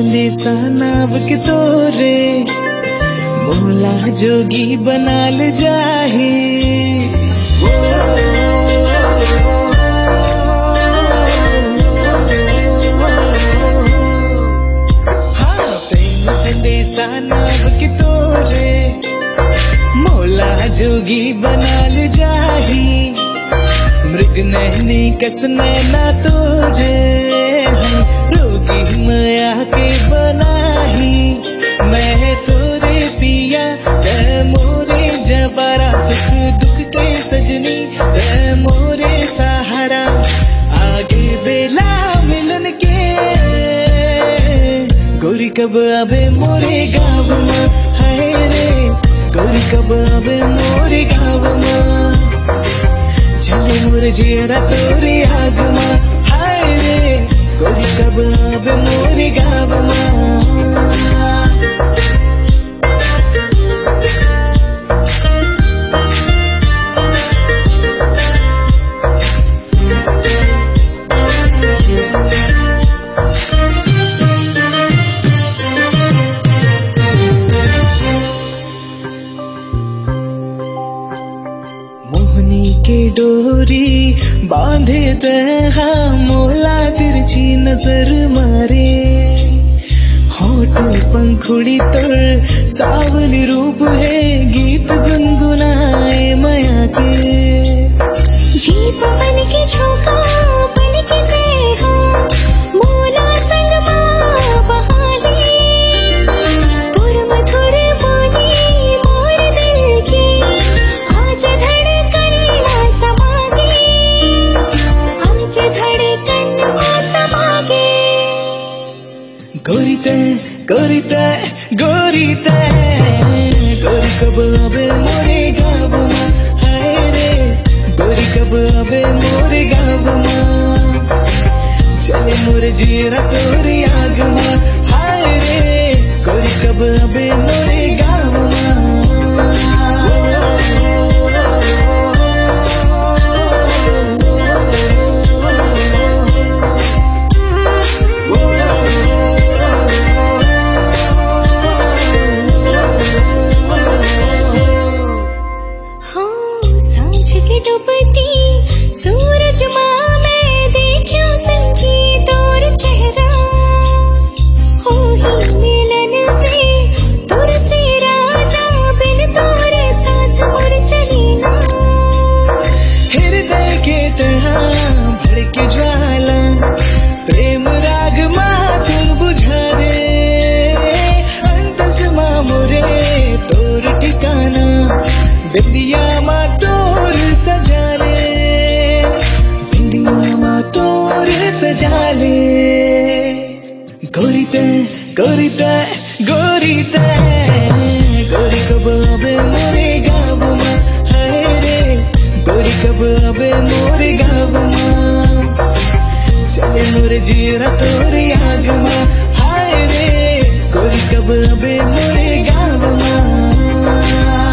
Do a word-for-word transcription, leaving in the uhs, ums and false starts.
संदेशा नाव के तोरे मोला जोगी बनाल जाही। हाँ प्रेम संदेशा नाव के तोरे मोला जोगी बनाल जाही। मृग नैनी कस नैना तोरे रोगी माया के बनाही। मैं तोरे पिया ते मोरे जबारा सुख दुख के सजनी ते मोरे सहारा। आगे बेला मिलन के गोरी कब आवे मोरे गाँव में। हाय रे गोरी कब आवे मोरे गाँव में। चले मोरे जेरा तोरे आग में। हाय रे गोरी कब आवे मोरे गाँव में। मोहनी के डोरी बांधे तहा मोला तिरछी नजर मारे। होठ पंखुड़ी तर सावली रूप है गीत गुनगुनाए माया के। ये पवन के झोंका बन के देहा मोला संग माँ बहाली। तुर मधुर बोली मोर दिल की आज धड़कन में समा गई। आज धड़कन में समा गई। गोरी ते गोरी ते गोरी ते गोरी कब आवे मोरे गाँव में। हाय रे गोरी कब आवे मोरे गाँव में। चले मोरे जीरा तोरी आग में। हाय रे गोरी कब आवे मोरे गाँव में। डूबती सूरज माँ मैं देखियो संगीत और चेहरा। हो ही मिलन से तुर से राजा बिन तोरे साथ मुर चली ना। हृदय के तरह भड़के ज्वाला प्रेम राग माथुर बुझा दे। अंतस माँ मोरे तोर ठिकाना बिंदिया माँ तोर सजा ले। बिंदिया माँ तोर सजा ले। गोरी ते गोरी ते गोरी ते गोरी कब आवे मोरे गाँव में। हाय रे गोरी कब आवे मोरे गाँव में। चले मोरे जीरा तोरे आग में। हाय रे गोरी कब आवे मोरे गाँव में।